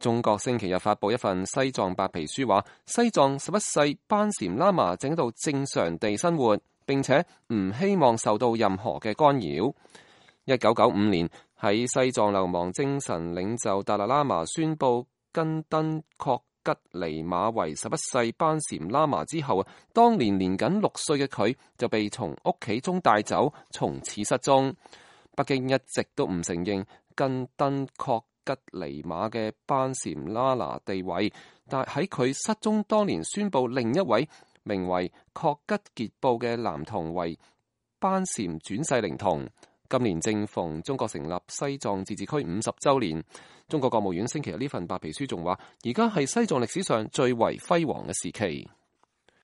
中國星期日發布一份西藏白皮書，話西藏11世班禪喇嘛正喺度正常地生活，並且唔希望受到任何嘅干擾。1995年喺西藏流亡精神領袖達賴喇嘛宣布根登確吉尼瑪為11世班禪喇嘛之後，當年年僅6歲嘅佢就被從屋企中帶走，從此失蹤。北京一直都唔承認根登確吉尼瑪嘅班禪喇嘛地位，但喺佢失蹤當年宣布另一位名為確吉傑布嘅男童為班禪轉世靈童。今年正逢中國成立西藏自治區50週年，中國國務院星期日呢份白皮書仲話，而家係西藏歷史上最為輝煌嘅時期。